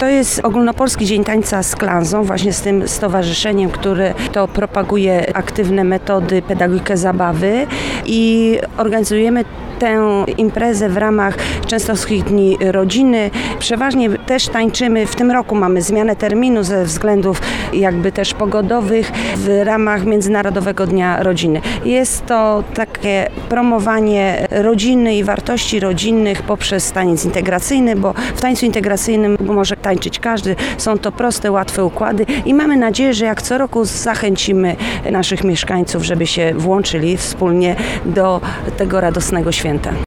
To jest Ogólnopolski Dzień Tańca z Klanzą, właśnie z tym stowarzyszeniem, które to propaguje aktywne metody, pedagogikę zabawy i organizujemy tę imprezę w ramach Częstochowskich Dni Rodziny. Przeważnie też tańczymy, w tym roku mamy zmianę terminu ze względów jakby też pogodowych w ramach Międzynarodowego Dnia Rodziny. Jest to takie promowanie rodziny i wartości rodzinnych poprzez taniec integracyjny, bo w tańcu integracyjnym może tańczyć każdy. Są to proste, łatwe układy i mamy nadzieję, że jak co roku zachęcimy naszych mieszkańców, żeby się włączyli wspólnie do tego radosnego święta.